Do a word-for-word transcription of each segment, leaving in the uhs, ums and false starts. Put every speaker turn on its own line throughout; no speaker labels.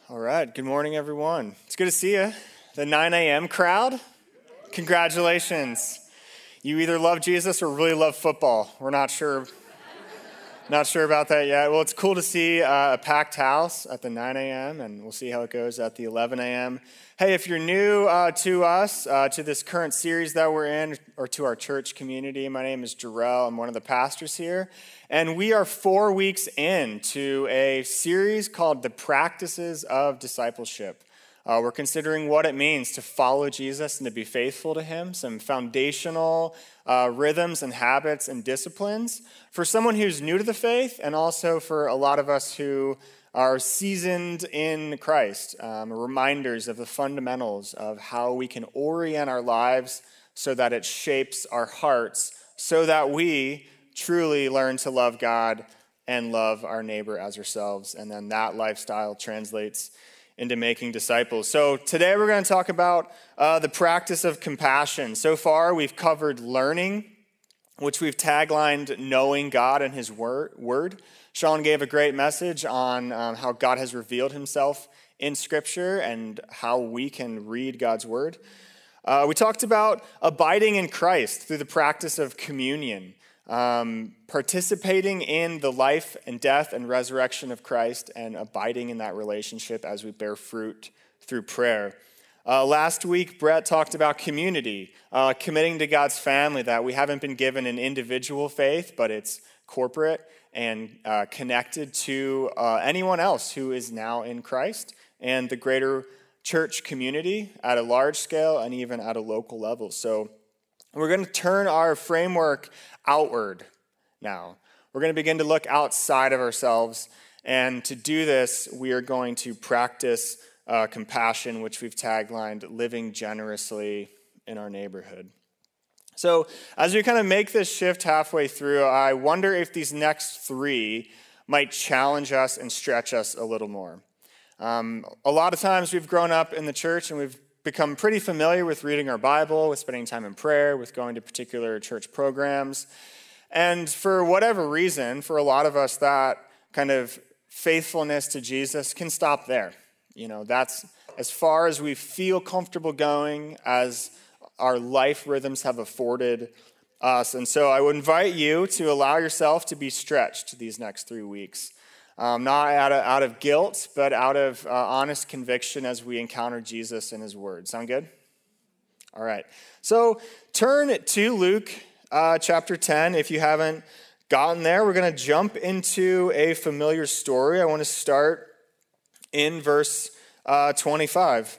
All right, good morning, everyone. It's good to see you. The nine a.m. crowd, congratulations. You either love Jesus or really love football. We're not sure, not sure about that yet. Well, it's cool to see uh, a packed house at the nine a.m., and we'll see how it goes at the eleven a.m. Hey, if you're new uh, to us, uh, to this current series that we're in, or to our church community, my name is Jarrell. I'm one of the pastors here. And we are four weeks into a series called The Practices of Discipleship. Uh, we're considering what it means to follow Jesus and to be faithful to him, some foundational uh, rhythms and habits and disciplines for someone who's new to the faith, and also for a lot of us who are seasoned in Christ, um, reminders of the fundamentals of how we can orient our lives so that it shapes our hearts, so that we truly learn to love God and love our neighbor as ourselves. And then that lifestyle translates into making disciples. So today we're going to talk about uh, the practice of compassion. So far we've covered learning, which we've taglined knowing God and his word. Sean gave a great message on um, how God has revealed himself in Scripture and how we can read God's word. Uh, we talked about abiding in Christ through the practice of communion, um, participating in the life and death and resurrection of Christ, and abiding in that relationship as we bear fruit through prayer. Uh, last week, Brett talked about community, uh, committing to God's family, that we haven't been given an individual faith, but it's corporate and uh, connected to uh, anyone else who is now in Christ, and the greater church community at a large scale and even at a local level. So we're going to turn our framework outward now. We're going to begin to look outside of ourselves, and to do this, we are going to practice uh, compassion, which we've taglined living generously in our neighborhood. So as we kind of make this shift halfway through, I wonder if these next three might challenge us and stretch us a little more. Um, a lot of times we've grown up in the church and we've become pretty familiar with reading our Bible, with spending time in prayer, with going to particular church programs. And for whatever reason, for a lot of us, that kind of faithfulness to Jesus can stop there. You know, that's as far as we feel comfortable going, as our life rhythms have afforded us. And so I would invite you to allow yourself to be stretched these next three weeks. Um, not out of, out of guilt, but out of uh, honest conviction as we encounter Jesus and his word. Sound good? All right. So turn to Luke uh, chapter ten. If you haven't gotten there, we're going to jump into a familiar story. I want to start in verse uh, twenty-five.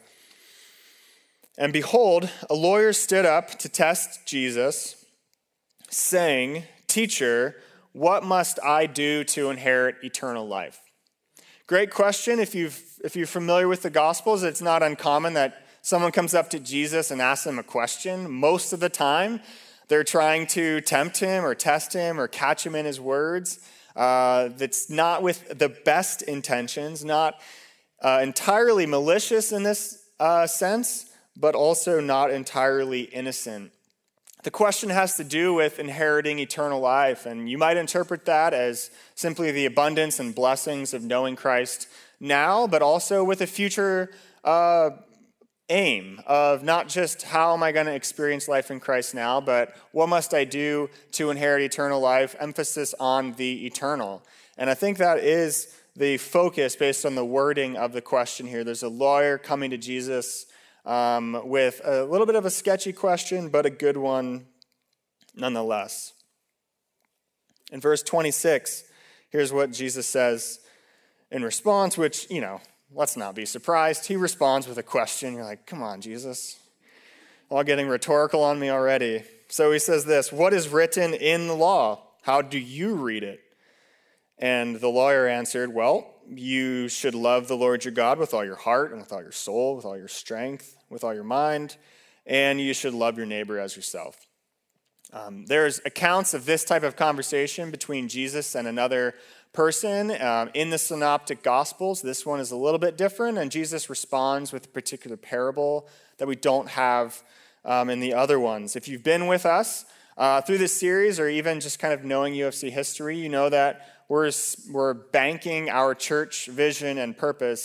And behold, a lawyer stood up to test Jesus, saying, "Teacher, what must I do to inherit eternal life?" Great question. If you've if you're familiar with the Gospels, it's not uncommon that someone comes up to Jesus and asks him a question. Most of the time, they're trying to tempt him or test him or catch him in his words. Uh, that's not with the best intentions, not uh, entirely malicious in this uh, sense, but also not entirely innocent. The question has to do with inheriting eternal life, and you might interpret that as simply the abundance and blessings of knowing Christ now, but also with a future uh, aim of not just how am I going to experience life in Christ now, but what must I do to inherit eternal life, emphasis on the eternal. And I think that is the focus based on the wording of the question here. There's a lawyer coming to Jesus Um, with a little bit of a sketchy question, but a good one nonetheless. In verse twenty-six, here's what Jesus says in response, which, you know, let's not be surprised. He responds with a question. You're like, come on, Jesus. All getting rhetorical on me already. So he says this, "What is written in the law? How do you read it?" And the lawyer answered, "Well, you should love the Lord your God with all your heart and with all your soul, with all your strength, with all your mind, and you should love your neighbor as yourself." Um, there's accounts of this type of conversation between Jesus and another person um, in the Synoptic Gospels. This one is a little bit different, and Jesus responds with a particular parable that we don't have um, in the other ones. If you've been with us uh, through this series, or even just kind of knowing U F C history, you know that We're, we're banking our church vision and purpose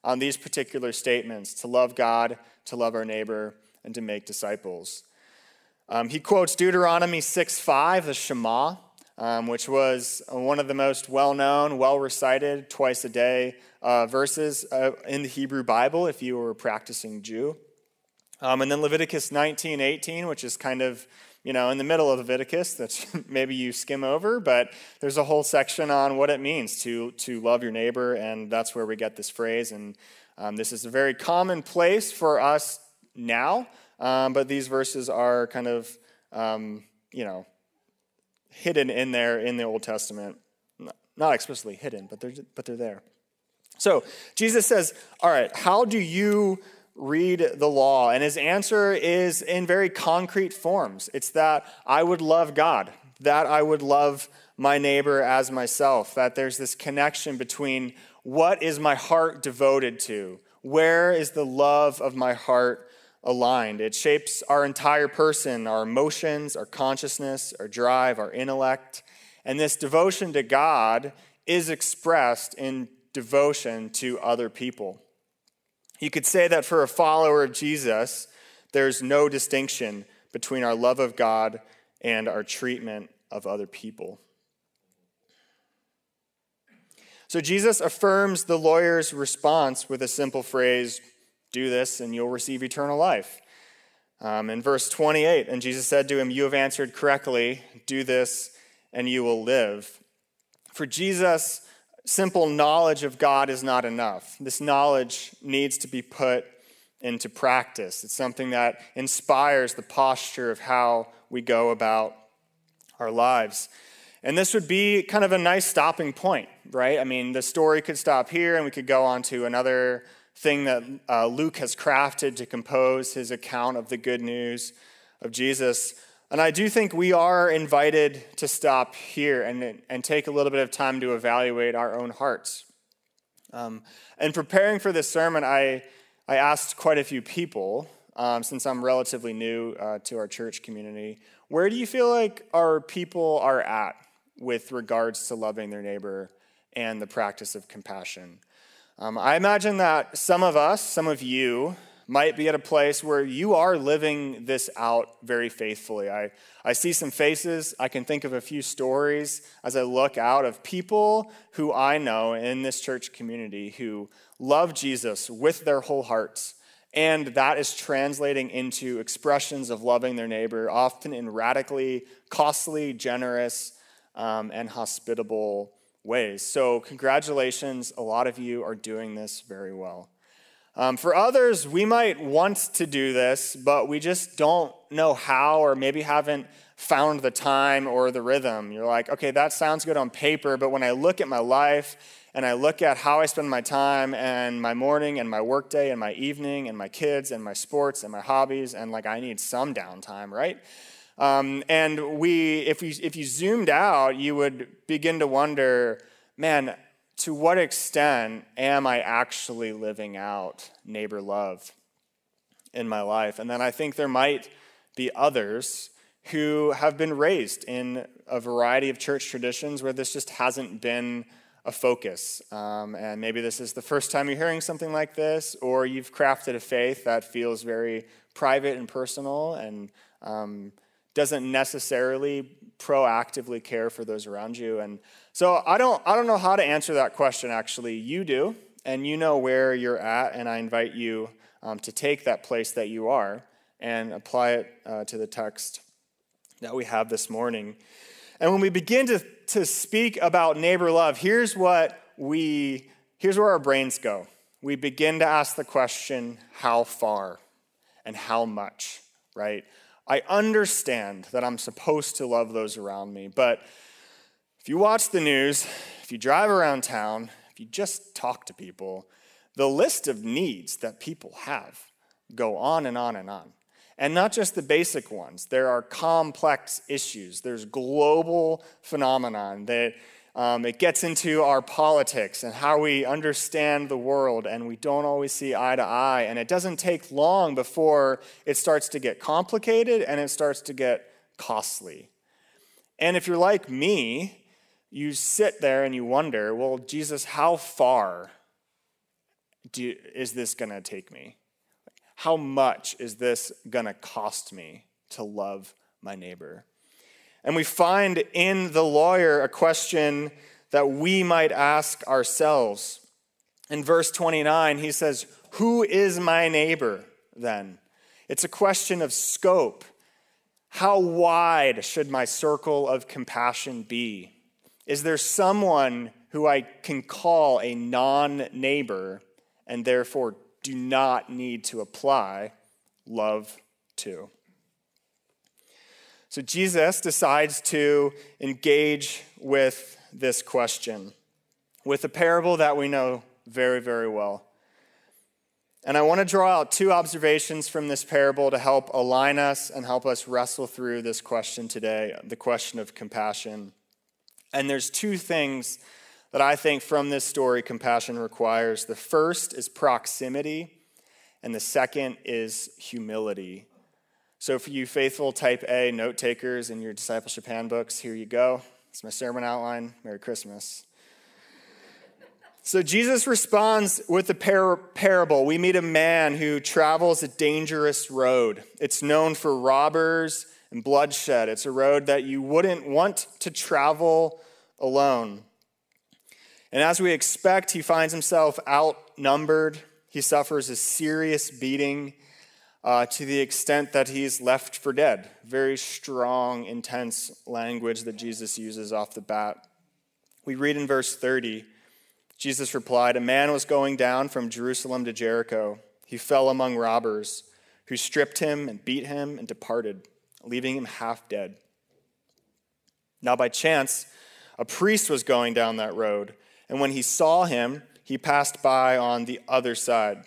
on these particular statements: to love God, to love our neighbor, and to make disciples. Um, he quotes Deuteronomy six five, the Shema, um, which was one of the most well-known, well-recited, twice a day uh, verses uh, in the Hebrew Bible if you were a practicing Jew. Um, and then Leviticus nineteen eighteen, which is kind of, you know, in the middle of Leviticus, that maybe you skim over, but there's a whole section on what it means to, to love your neighbor, and that's where we get this phrase. And um, this is a very common place for us now, um, but these verses are kind of, um, you know, hidden in there in the Old Testament. Not explicitly hidden, but they're, but they're there. So Jesus says, all right, how do you read the law? And his answer is in very concrete forms. It's that I would love God, that I would love my neighbor as myself, that there's this connection between what is my heart devoted to, where is the love of my heart aligned. It shapes our entire person, our emotions, our consciousness, our drive, our intellect. And this devotion to God is expressed in devotion to other people. You could say that for a follower of Jesus, there's no distinction between our love of God and our treatment of other people. So Jesus affirms the lawyer's response with a simple phrase: do this and you'll receive eternal life. Um, in verse twenty-eight, and Jesus said to him, you have answered correctly, do this and you will live. For Jesus, simple knowledge of God is not enough. This knowledge needs to be put into practice. It's something that inspires the posture of how we go about our lives. And this would be kind of a nice stopping point, right? I mean, the story could stop here and we could go on to another thing that uh, Luke has crafted to compose his account of the good news of Jesus. And I do think we are invited to stop here and, and take a little bit of time to evaluate our own hearts. Um, in preparing for this sermon, I, I asked quite a few people, um, since I'm relatively new uh, to our church community, where do you feel like our people are at with regards to loving their neighbor and the practice of compassion? Um, I imagine that some of us, some of you, might be at a place where you are living this out very faithfully. I, I see some faces. I can think of a few stories as I look out of people who I know in this church community who love Jesus with their whole hearts. And that is translating into expressions of loving their neighbor, often in radically costly, generous, um, and hospitable ways. So congratulations. A lot of you are doing this very well. Um, for others, we might want to do this, but we just don't know how, or maybe haven't found the time or the rhythm. You're like, okay, that sounds good on paper, but when I look at my life and I look at how I spend my time and my morning and my workday and my evening and my kids and my sports and my hobbies, and like I need some downtime, right? Um, and we, if we, if you zoomed out, you would begin to wonder, man, to what extent am I actually living out neighbor love in my life? And then I think there might be others who have been raised in a variety of church traditions where this just hasn't been a focus. Um, and maybe this is the first time you're hearing something like this, or you've crafted a faith that feels very private and personal and um, doesn't necessarily proactively care for those around you. And so I don't I don't know how to answer that question, actually. You do, and you know where you're at, and I invite you um, to take that place that you are and apply it uh, to the text that we have this morning. And when we begin to, to speak about neighbor love, here's what we here's where our brains go. We begin to ask the question, how far and how much, right? I understand that I'm supposed to love those around me, but if you watch the news, if you drive around town, if you just talk to people, the list of needs that people have go on and on and on. And not just the basic ones. There are complex issues. There's global phenomenon that um, it gets into our politics and how we understand the world, and we don't always see eye to eye. And it doesn't take long before it starts to get complicated and it starts to get costly. And if you're like me, you sit there and you wonder, well, Jesus, how far do, is this going to take me? How much is this going to cost me to love my neighbor? And we find in the lawyer a question that we might ask ourselves. In verse twenty-nine, he says, "Who is my neighbor then?" It's a question of scope. How wide should my circle of compassion be? Is there someone who I can call a non-neighbor and therefore do not need to apply love to? So Jesus decides to engage with this question with a parable that we know very, very well. And I want to draw out two observations from this parable to help align us and help us wrestle through this question today, the question of compassion. And there's two things that I think from this story compassion requires. The first is proximity, and the second is humility. So for you faithful type A note takers in your discipleship handbooks, here you go. It's my sermon outline. Merry Christmas. So Jesus responds with a par- parable. We meet a man who travels a dangerous road. It's known for robbers and bloodshed. It's a road that you wouldn't want to travel alone. And as we expect, he finds himself outnumbered. He suffers a serious beating uh, to the extent that he's left for dead. Very strong, intense language that Jesus uses off the bat. We read in verse thirty, Jesus replied, "A man was going down from Jerusalem to Jericho. He fell among robbers, who stripped him and beat him and departed, leaving him half dead. Now by chance, a priest was going down that road, and when he saw him, he passed by on the other side.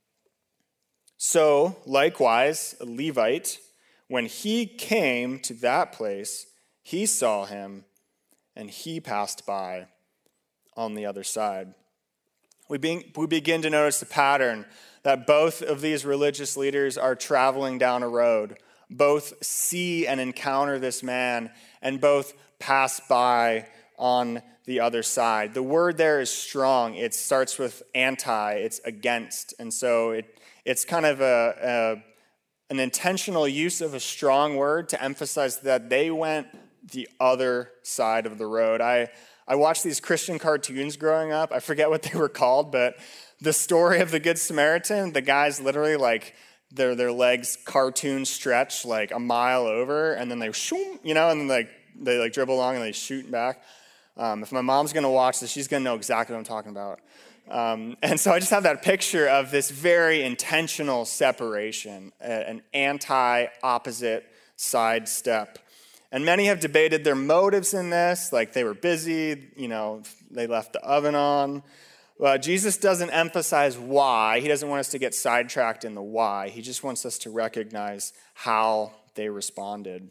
So, likewise, a Levite, when he came to that place, he saw him, and he passed by on the other side." We, be, we begin to notice the pattern that both of these religious leaders are traveling down a road. Both see and encounter this man, and both pass by on the other side. The word there is strong. It starts with anti, it's against. And so it, it's kind of a, a an intentional use of a strong word to emphasize that they went the other side of the road. I I watched these Christian cartoons growing up. I forget what they were called, but the story of the Good Samaritan, the guys literally like their their legs cartoon stretch like a mile over, and then they shoom, you know, and then like they like dribble along and they shoot back. Um, if my mom's gonna watch this, she's gonna know exactly what I'm talking about. Um, and so I just have that picture of this very intentional separation, an anti-opposite side step. And many have debated their motives in this, like they were busy, you know, they left the oven on. Well, Jesus doesn't emphasize why. He doesn't want us to get sidetracked in the why. He just wants us to recognize how they responded.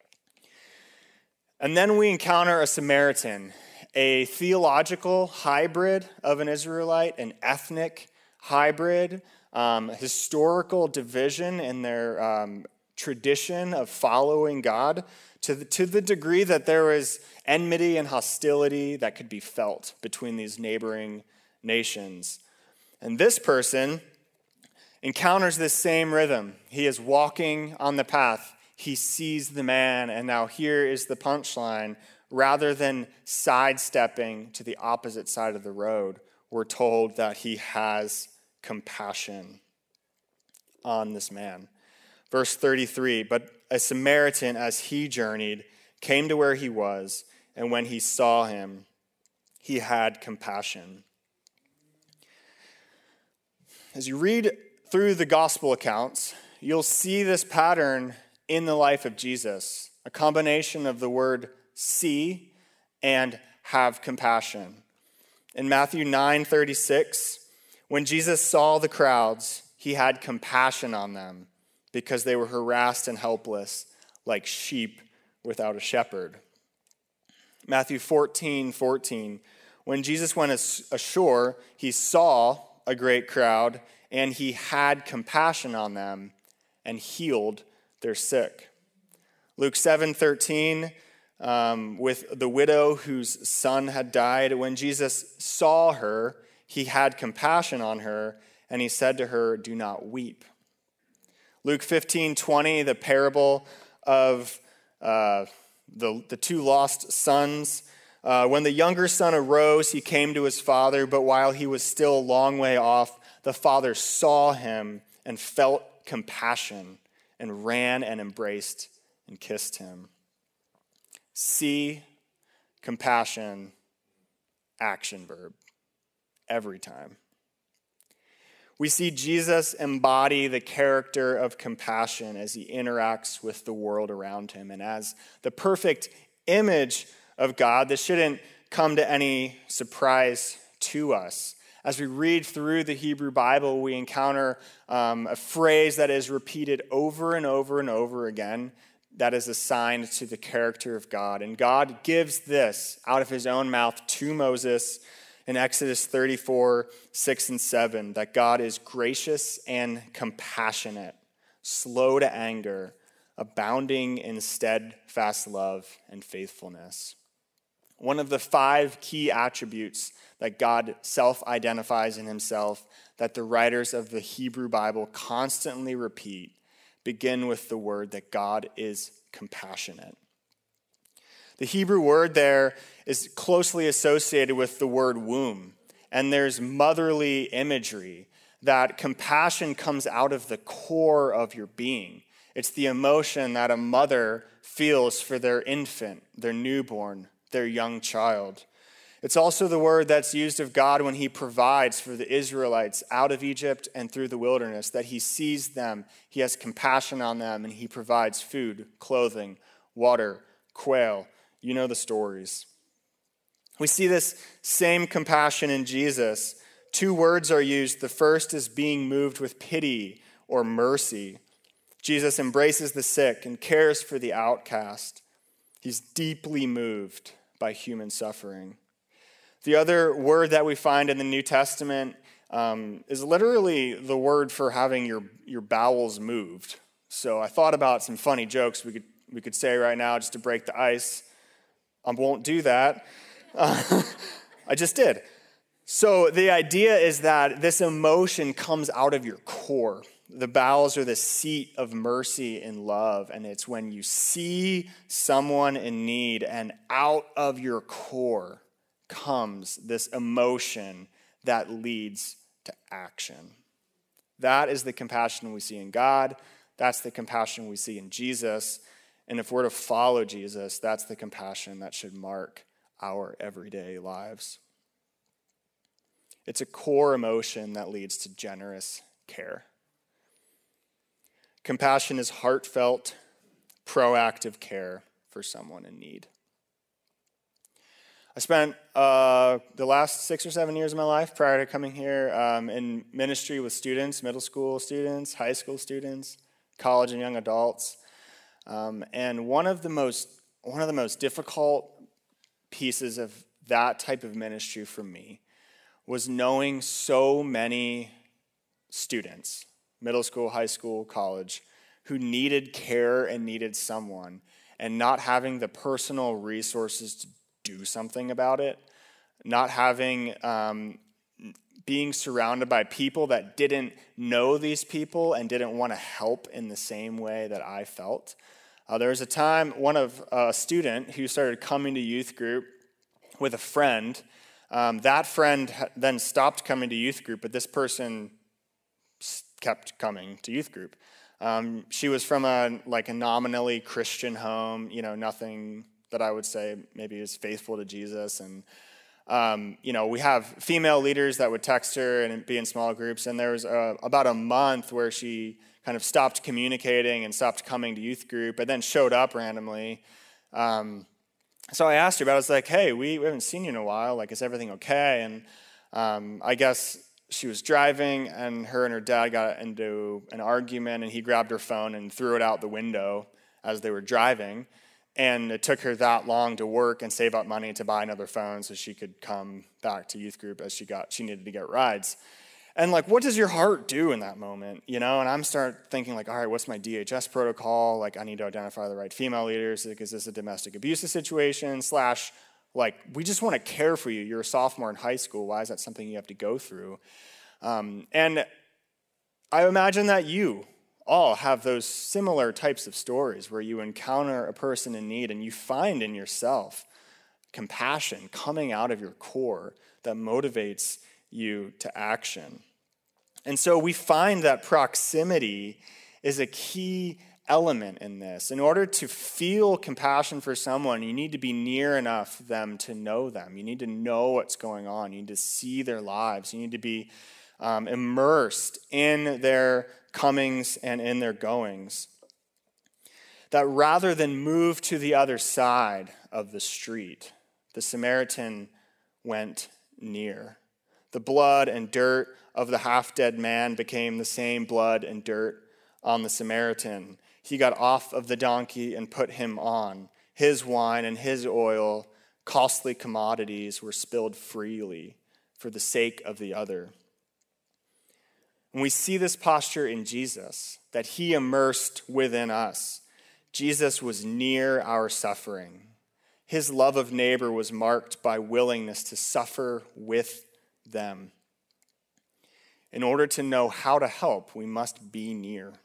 And then we encounter a Samaritan, a theological hybrid of an Israelite, an ethnic hybrid, um, historical division in their um, tradition of following God, to the, to the degree that there was enmity and hostility that could be felt between these neighboring nations. And this person encounters this same rhythm. He is walking on the path. He sees the man, and now here is the punchline. Rather than sidestepping to the opposite side of the road, we're told that he has compassion on this man. Verse thirty-three, "But a Samaritan, as he journeyed, came to where he was, and when he saw him, he had compassion." As you read through the gospel accounts, you'll see this pattern in the life of Jesus, a combination of the word see and have compassion. In Matthew nine thirty-six, when Jesus saw the crowds, he had compassion on them, because they were harassed and helpless, like sheep without a shepherd. Matthew fourteen fourteen, when Jesus went ashore, he saw a great crowd, and he had compassion on them and healed their sick. Luke seven thirteen, um, with the widow whose son had died, when Jesus saw her, he had compassion on her, and he said to her, "Do not weep." Luke fifteen twenty, the parable of uh, the, the two lost sons. Uh, when the younger son arose, he came to his father, but while he was still a long way off, the father saw him and felt compassion and ran and embraced and kissed him. See, compassion, action verb, every time. We see Jesus embody the character of compassion as he interacts with the world around him. And as the perfect image of God, this shouldn't come to any surprise to us. As we read through the Hebrew Bible, we encounter um, a phrase that is repeated over and over and over again that is assigned to the character of God. And God gives this out of his own mouth to Moses in Exodus thirty-four, six and seven, that God is gracious and compassionate, slow to anger, abounding in steadfast love and faithfulness. One of the five key attributes that God self-identifies in himself that the writers of the Hebrew Bible constantly repeat begin with the word that God is compassionate. The Hebrew word there is closely associated with the word womb, and there's motherly imagery that compassion comes out of the core of your being. It's the emotion that a mother feels for their infant, their newborn, their young child. It's also the word that's used of God when he provides for the Israelites out of Egypt and through the wilderness, that he sees them, he has compassion on them, and he provides food, clothing, water, quail. You know the stories. We see this same compassion in Jesus. Two words are used. The first is being moved with pity or mercy. Jesus embraces the sick and cares for the outcast. He's deeply moved by human suffering. The other word that we find in the New Testament um, is literally the word for having your, your bowels moved. So I thought about some funny jokes we could we could say right now just to break the ice. I won't do that. Uh, I just did. So the idea is that this emotion comes out of your core. The bowels are the seat of mercy and love, and it's when you see someone in need, and out of your core comes this emotion that leads to action. That is the compassion we see in God. That's the compassion we see in Jesus. And if we're to follow Jesus, that's the compassion that should mark our everyday lives. It's a core emotion that leads to generous care. Compassion is heartfelt, proactive care for someone in need. I spent uh, the last six or seven years of my life prior to coming here um, in ministry with students, middle school students, high school students, college and young adults. Um, and one of the most one of the most difficult pieces of that type of ministry for me was knowing so many students, middle school, high school, college, who needed care and needed someone, and not having the personal resources to do something about it, not having, um, being surrounded by people that didn't know these people and didn't want to help in the same way that I felt. Uh, there was a time, one of uh, a student who started coming to youth group with a friend. Um, that friend ha- then stopped coming to youth group, but this person s- kept coming to youth group. Um, she was from a like a nominally Christian home, you know, nothing that I would say maybe is faithful to Jesus. And, um, you know, we have female leaders that would text her and be in small groups. And there was a, about a month where she kind of stopped communicating and stopped coming to youth group, but then showed up randomly. Um, so I asked her about it. I was like, hey, we, we haven't seen you in a while. Like, is everything okay? And um, I guess she was driving, and her and her dad got into an argument, and he grabbed her phone and threw it out the window as they were driving. And it took her that long to work and save up money to buy another phone so she could come back to youth group as she got she needed to get rides. And like, what does your heart do in that moment, you know? And I'm start thinking like, all right, what's my D H S protocol? Like, I need to identify the right female leaders. Like, is this a domestic abuse situation? Slash, Like, we just want to care for you. You're a sophomore in high school. Why is that something you have to go through? Um, and I imagine that you all have those similar types of stories where you encounter a person in need and you find in yourself compassion coming out of your core that motivates you to action. And so we find that proximity is a key element in this. In order to feel compassion for someone, you need to be near enough them to know them. You need to know what's going on. You need to see their lives. You need to be um, immersed in their comings and in their goings. That rather than move to the other side of the street, the Samaritan went near. The blood and dirt of the half-dead man became the same blood and dirt on the Samaritan. He got off of the donkey and put him on. His wine and his oil, costly commodities, were spilled freely for the sake of the other. And we see this posture in Jesus, that he immersed within us. Jesus was near our suffering. His love of neighbor was marked by willingness to suffer with them. In order to know how to help, we must be near.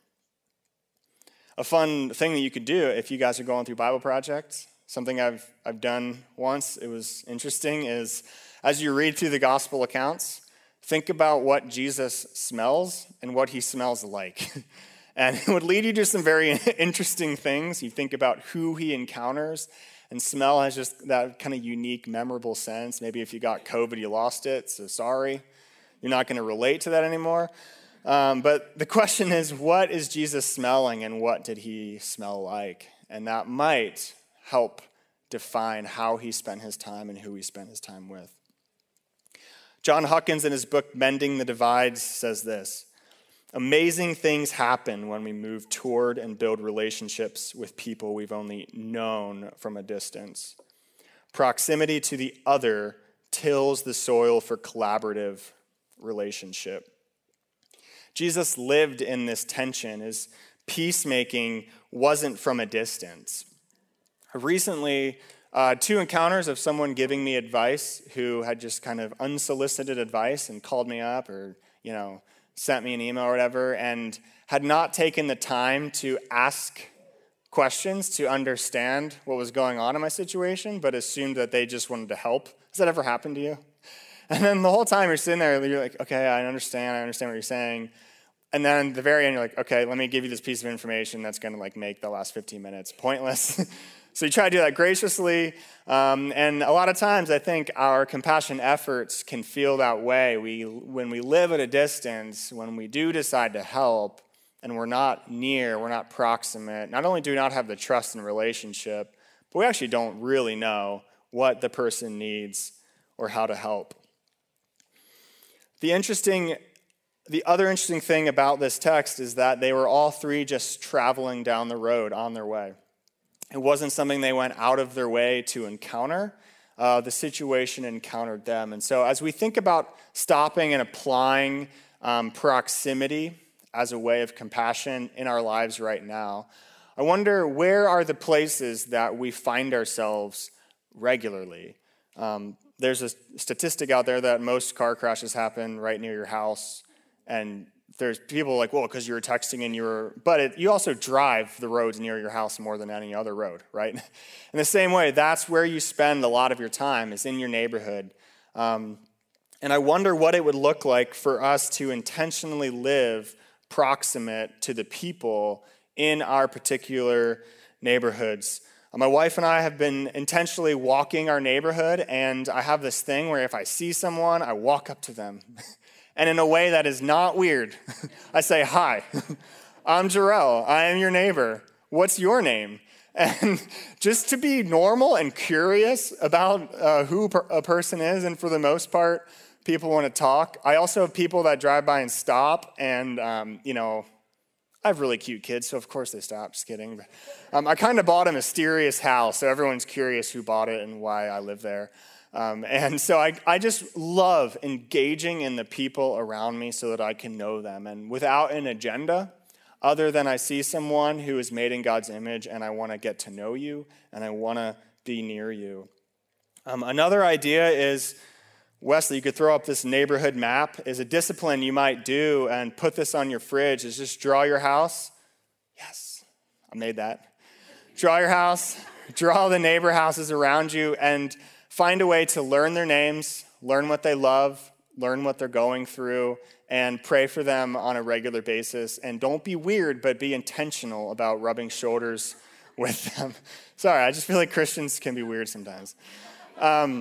A fun thing that you could do if you guys are going through Bible projects, something I've I've done once, it was interesting, is as you read through the gospel accounts, think about what Jesus smells and what he smells like. And it would lead you to some very interesting things. You think about who he encounters, and smell has just that kind of unique, memorable sense. Maybe if you got COVID, you lost it, so sorry. You're not going to relate to that anymore. Um, but the question is, what is Jesus smelling and what did he smell like? And that might help define how he spent his time and who he spent his time with. John Huckins, in his book, Mending the Divides, says this: amazing things happen when we move toward and build relationships with people we've only known from a distance. Proximity to the other tills the soil for collaborative relationship. Jesus lived in this tension. His peacemaking wasn't from a distance. Recently, uh, two encounters of someone giving me advice who had just kind of unsolicited advice and called me up or, you know, sent me an email or whatever, and had not taken the time to ask questions to understand what was going on in my situation, but assumed that they just wanted to help. Has that ever happened to you? And then the whole time you're sitting there, you're like, okay, I understand, I understand what you're saying. And then at the very end, you're like, okay, let me give you this piece of information that's going to like make the last fifteen minutes pointless. So you try to do that graciously. Um, and a lot of times I think our compassion efforts can feel that way. We, when we live at a distance, when we do decide to help and we're not near, we're not proximate, not only do we not have the trust and relationship, but we actually don't really know what the person needs or how to help. The interesting, the other interesting thing about this text is that they were all three just traveling down the road on their way. It wasn't something they went out of their way to encounter. Uh, the situation encountered them. And so as we think about stopping and applying um, proximity as a way of compassion in our lives right now, I wonder, where are the places that we find ourselves regularly? Um, there's a statistic out there that most car crashes happen right near your house. And there's people like, well, because you were texting and you were, but it, you also drive the roads near your house more than any other road, right? In the same way, that's where you spend a lot of your time, is in your neighborhood. Um, and I wonder what it would look like for us to intentionally live proximate to the people in our particular neighborhoods. Uh, my wife and I have been intentionally walking our neighborhood, and I have this thing where if I see someone, I walk up to them. And in a way that is not weird, I say, hi, I'm Jarrell. I am your neighbor. What's your name? And just to be normal and curious about uh, who per- a person is, and for the most part, people want to talk. I also have people that drive by and stop, and, um, you know, I have really cute kids, so of course they stop. Just kidding. Um, I kind of bought a mysterious house, so everyone's curious who bought it and why I live there. Um, and so I, I just love engaging in the people around me so that I can know them. And without an agenda, other than I see someone who is made in God's image and I want to get to know you and I want to be near you. Um, another idea is, Wesley, you could throw up this neighborhood map, is a discipline you might do and put this on your fridge, is just draw your house. Yes, I made that. Draw your house, draw the neighbor houses around you, and find a way to learn their names, learn what they love, learn what they're going through, and pray for them on a regular basis. And don't be weird, but be intentional about rubbing shoulders with them. Sorry, I just feel like Christians can be weird sometimes. Um,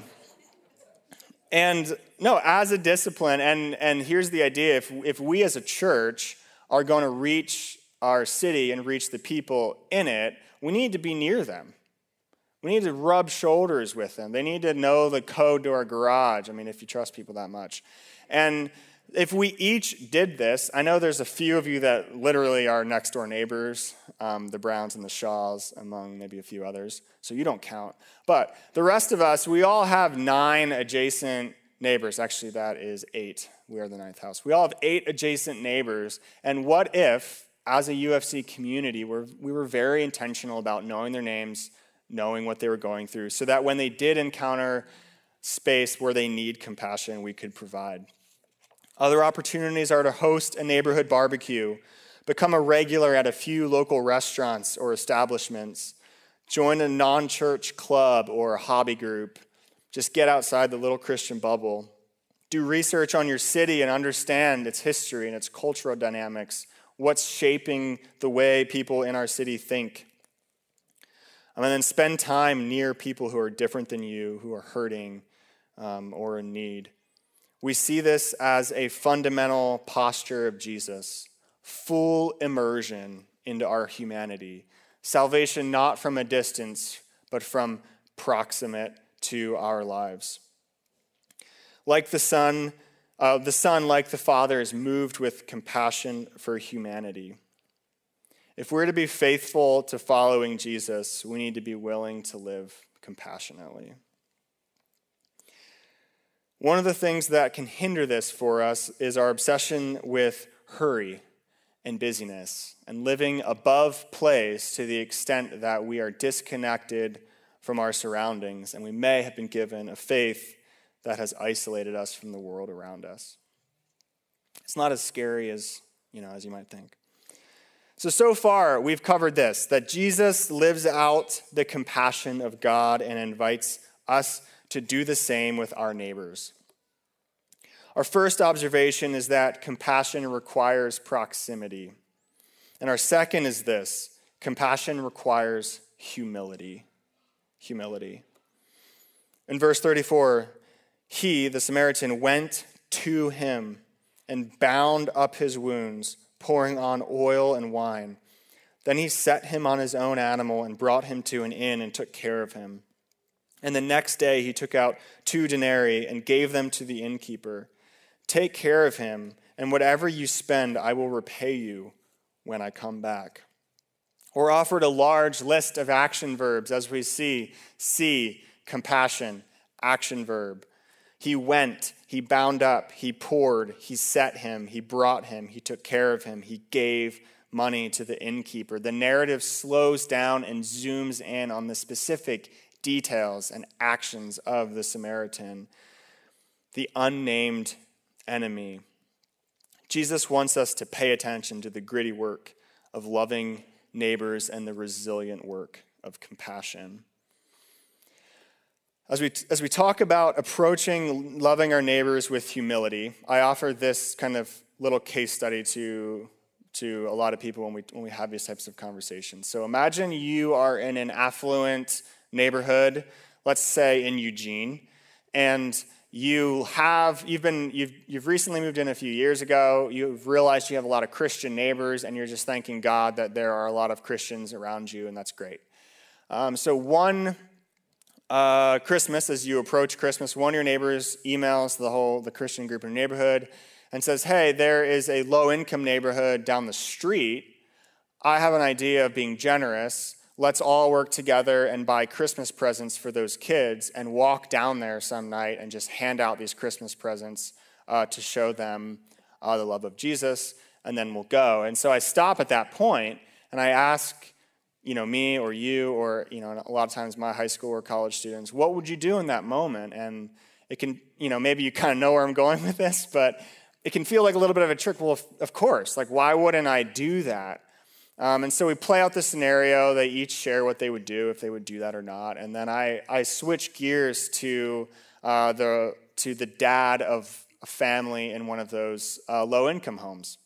and no, as a discipline, and, and here's the idea, if, if we as a church are going to reach our city and reach the people in it, we need to be near them. We need to rub shoulders with them. They need to know the code to our garage. I mean, if you trust people that much. And if we each did this, I know there's a few of you that literally are next door neighbors, um, the Browns and the Shaws, among maybe a few others, so you don't count. But the rest of us, we all have nine adjacent neighbors. Actually, that is eight. We are the ninth house. We all have eight adjacent neighbors. And what if, as a U F C community, we're, we were very intentional about knowing their names, knowing what they were going through, so that when they did encounter space where they need compassion, we could provide. Other opportunities are to host a neighborhood barbecue, become a regular at a few local restaurants or establishments, join a non-church club or a hobby group, just get outside the little Christian bubble, do research on your city and understand its history and its cultural dynamics, what's shaping the way people in our city think. And then spend time near people who are different than you, who are hurting um, or in need. We see this as a fundamental posture of Jesus, full immersion into our humanity. Salvation not from a distance, but from proximate to our lives. Like the Son, uh, the Son, like the Father, is moved with compassion for humanity. If we're to be faithful to following Jesus, we need to be willing to live compassionately. One of the things that can hinder this for us is our obsession with hurry and busyness and living above place to the extent that we are disconnected from our surroundings, and we may have been given a faith that has isolated us from the world around us. It's not as scary as, you know, as you might think. So, so far, we've covered this, that Jesus lives out the compassion of God and invites us to do the same with our neighbors. Our first observation is that compassion requires proximity. And our second is this: compassion requires humility. Humility. In verse thirty-four, he, the Samaritan, went to him and bound up his wounds, pouring on oil and wine. Then he set him on his own animal and brought him to an inn and took care of him. And the next day he took out two denarii and gave them to the innkeeper. Take care of him, and whatever you spend, I will repay you when I come back. Or offered a large list of action verbs, as we see. See, compassion, action verb. He went, he bound up, he poured, he set him, he brought him, he took care of him, he gave money to the innkeeper. The narrative slows down and zooms in on the specific details and actions of the Samaritan, the unnamed enemy. Jesus wants us to pay attention to the gritty work of loving neighbors and the resilient work of compassion. As we, as we talk about approaching loving our neighbors with humility, I offer this kind of little case study to, to a lot of people when we, when we have these types of conversations. So imagine you are in an affluent neighborhood, let's say in Eugene, and you have, you've been, you've, you've recently moved in a few years ago, you've realized you have a lot of Christian neighbors, and you're just thanking God that there are a lot of Christians around you, and that's great. Um, so one uh, Christmas, as you approach Christmas, one of your neighbors emails the whole, the Christian group in your neighborhood and says, hey, there is a low-income neighborhood down the street. I have an idea of being generous. Let's all work together and buy Christmas presents for those kids and walk down there some night and just hand out these Christmas presents uh, to show them uh, the love of Jesus, and then we'll go. And so I stop at that point and I ask, you know, me or you or, you know, a lot of times my high school or college students, what would you do in that moment? And it can, you know, maybe you kind of know where I'm going with this, but it can feel like a little bit of a trick. Well, of, of course, like, why wouldn't I do that? Um, and so we play out the scenario. They each share what they would do if they would do that or not. And then I, I switch gears to uh, the to the dad of a family in one of those uh, low-income homes.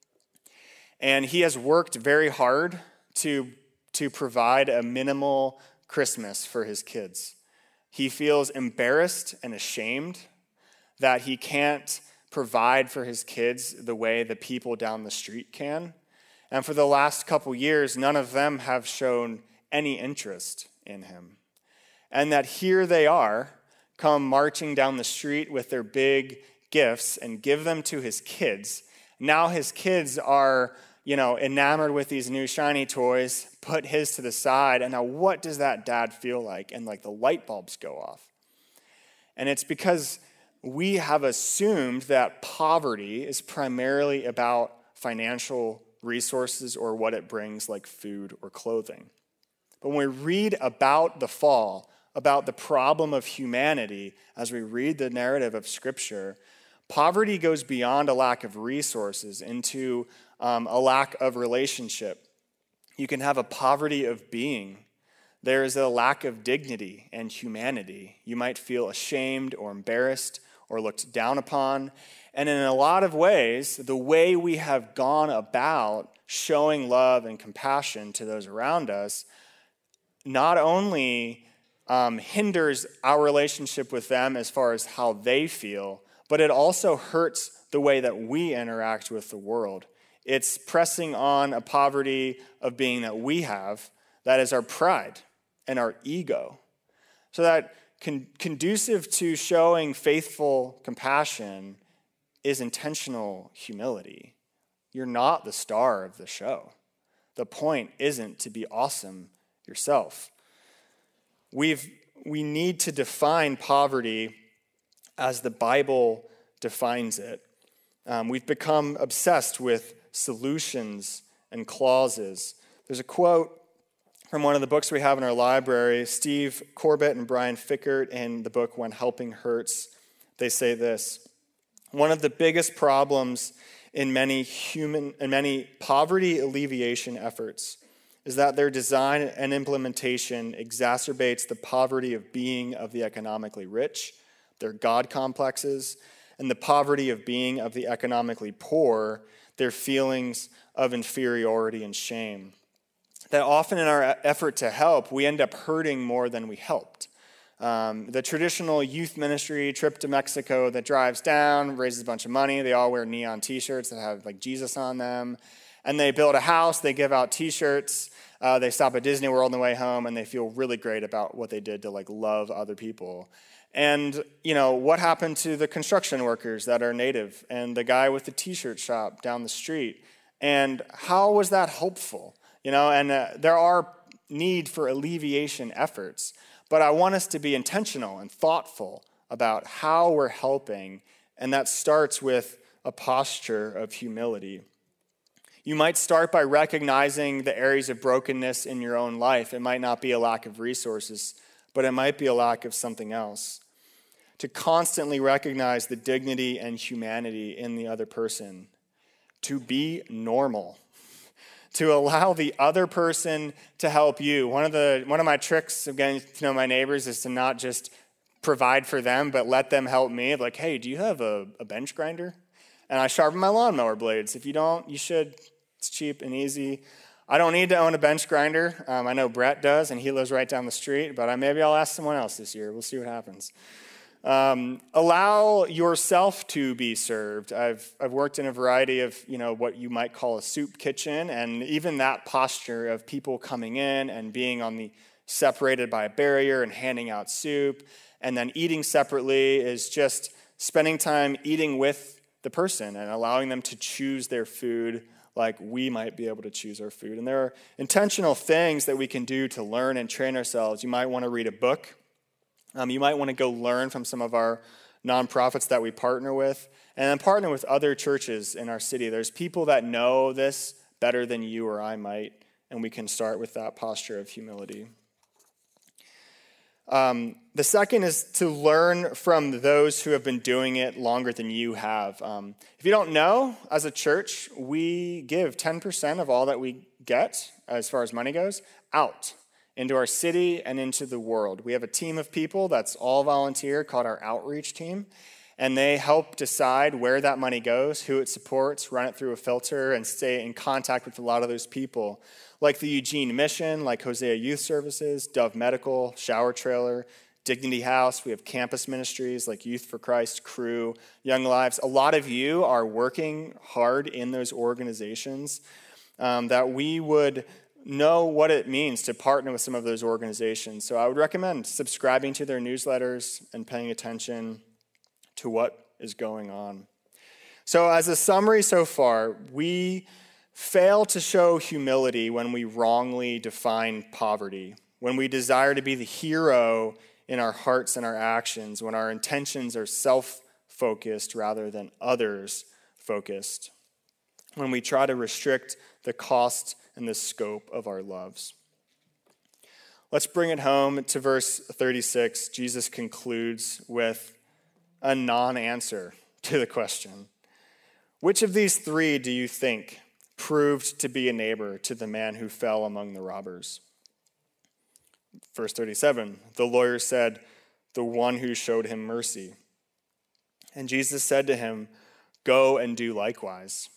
And he has worked very hard to, to provide a minimal Christmas for his kids. He feels embarrassed and ashamed that he can't provide for his kids the way the people down the street can. And for the last couple years, none of them have shown any interest in him. And that here they are, come marching down the street with their big gifts and give them to his kids. Now his kids are, you know, enamored with these new shiny toys, put his to the side, and now what does that dad feel like? And like the light bulbs go off. And it's because we have assumed that poverty is primarily about financial resources or what it brings, like food or clothing. But when we read about the fall, about the problem of humanity, as we read the narrative of Scripture, poverty goes beyond a lack of resources into um, a lack of relationship. You can have a poverty of being. There is a lack of dignity and humanity. You might feel ashamed or embarrassed or looked down upon. And in a lot of ways, the way we have gone about showing love and compassion to those around us not only um, hinders our relationship with them as far as how they feel, but it also hurts the way that we interact with the world. It's pressing on a poverty of being that we have, that is our pride and our ego. So that con- conducive to showing faithful compassion is intentional humility. You're not the star of the show. The point isn't to be awesome yourself. We've, we need to define poverty as the Bible defines it. Um, we've become obsessed with solutions and clauses. There's a quote from one of the books we have in our library, Steve Corbett and Brian Fickert, in the book When Helping Hurts. They say this: one of the biggest problems in many human in many poverty alleviation efforts is that their design and implementation exacerbates the poverty of being of the economically rich, their God complexes, and the poverty of being of the economically poor, their feelings of inferiority and shame. That often in our effort to help, we end up hurting more than we helped. Um, the traditional youth ministry trip to Mexico that drives down, raises a bunch of money. They all wear neon t-shirts that have like Jesus on them. And they build a house, they give out t-shirts, uh, they stop at Disney World on the way home, and they feel really great about what they did to like love other people. And, you know, what happened to the construction workers that are native and the guy with the t-shirt shop down the street? And how was that helpful? You know, and uh, there are need for alleviation efforts, but I want us to be intentional and thoughtful about how we're helping, and that starts with a posture of humility. You might start by recognizing the areas of brokenness in your own life. It might not be a lack of resources, but it might be a lack of something else. To constantly recognize the dignity and humanity in the other person. To be normal. To allow the other person to help you. One of the one of my tricks of getting to know my neighbors is to not just provide for them, but let them help me. Like, hey, do you have a, a bench grinder? And I sharpen my lawnmower blades. If you don't, you should. It's cheap and easy. I don't need to own a bench grinder. Um, I know Brett does, and he lives right down the street, but I, maybe I'll ask someone else this year. We'll see what happens. Um, allow yourself to be served. I've I've worked in a variety of, you know, what you might call a soup kitchen, and even that posture of people coming in and being on the separated by a barrier and handing out soup, and then eating separately is just spending time eating with the person and allowing them to choose their food like we might be able to choose our food. And there are intentional things that we can do to learn and train ourselves. You might want to read a book. Um, you might want to go learn from some of our nonprofits that we partner with, and then partner with other churches in our city. There's people that know this better than you or I might, and we can start with that posture of humility. Um, the second is to learn from those who have been doing it longer than you have. Um, if you don't know, as a church, we give ten percent of all that we get, as far as money goes, out into our city and into the world. We have a team of people that's all volunteer called our outreach team, and they help decide where that money goes, who it supports, run it through a filter, and stay in contact with a lot of those people, like the Eugene Mission, like Hosea Youth Services, Dove Medical, Shower Trailer, Dignity House. We have campus ministries like Youth for Christ, Crew, Young Lives. A lot of you are working hard in those organizations, um, that we would know what it means to partner with some of those organizations. So I would recommend subscribing to their newsletters and paying attention to what is going on. So as a summary so far, we fail to show humility when we wrongly define poverty, when we desire to be the hero in our hearts and our actions, when our intentions are self-focused rather than others-focused, when we try to restrict the cost and the scope of our loves. Let's bring it home to verse thirty-six. Jesus concludes with a non-answer to the question. Which of these three do you think proved to be a neighbor to the man who fell among the robbers? Verse thirty-seven, the lawyer said, the one who showed him mercy. And Jesus said to him, go and do likewise.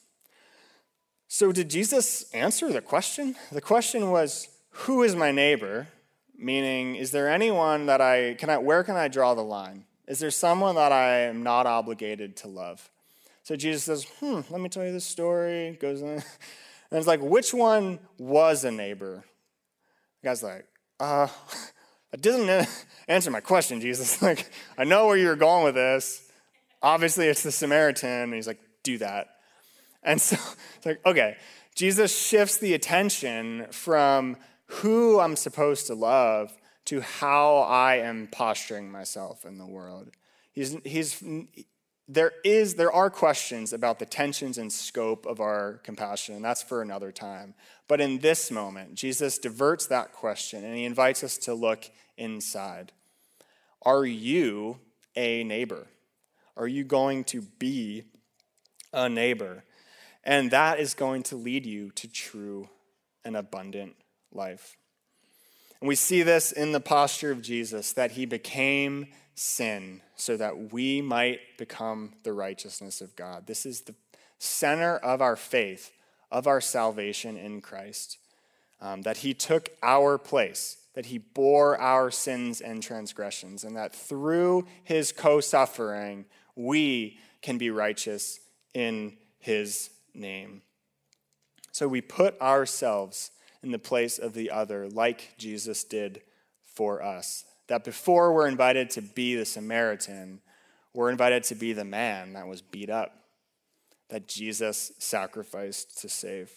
So did Jesus answer the question? The question was, who is my neighbor? Meaning, is there anyone that I, can I, where can I draw the line? Is there someone that I am not obligated to love? So Jesus says, hmm, let me tell you this story. Goes in, and it's like, which one was a neighbor? The guy's like, uh, that doesn't answer my question, Jesus. Like, I know where you're going with this. Obviously, it's the Samaritan. And he's like, do that. And so it's like, okay, Jesus shifts the attention from who I'm supposed to love to how I am posturing myself in the world. He's, he's, there is, there are questions about the tensions and scope of our compassion, and that's for another time. But in this moment, Jesus diverts that question, and he invites us to look inside. Are you a neighbor? Are you going to be a neighbor? And that is going to lead you to true and abundant life. And we see this in the posture of Jesus, that he became sin so that we might become the righteousness of God. This is the center of our faith, of our salvation in Christ, um, that he took our place, that he bore our sins and transgressions, and that through his co-suffering, we can be righteous in his name. So we put ourselves in the place of the other, like Jesus did for us. That before we're invited to be the Samaritan, we're invited to be the man that was beat up, that Jesus sacrificed to save.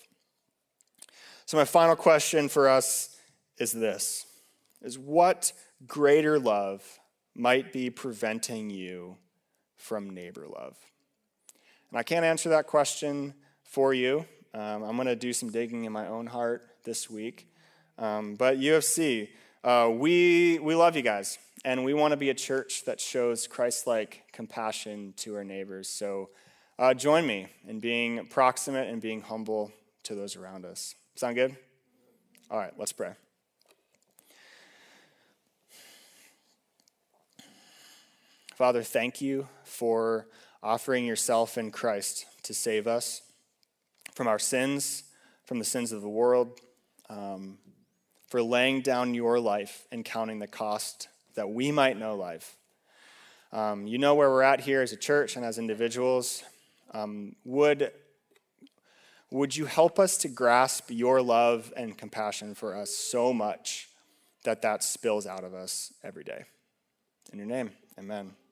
So my final question for us is this, is what greater love might be preventing you from neighbor love? And I can't answer that question for you. Um, I'm going to do some digging in my own heart this week. Um, but U F C, uh, we we love you guys, and we want to be a church that shows Christ-like compassion to our neighbors. So uh, join me in being proximate and being humble to those around us. Sound good? All right, let's pray. Father, thank you for offering yourself in Christ to save us from our sins, from the sins of the world, um, for laying down your life and counting the cost that we might know life. Um, you know where we're at here as a church and as individuals. Um, would, would you help us to grasp your love and compassion for us so much that that spills out of us every day? In your name, amen.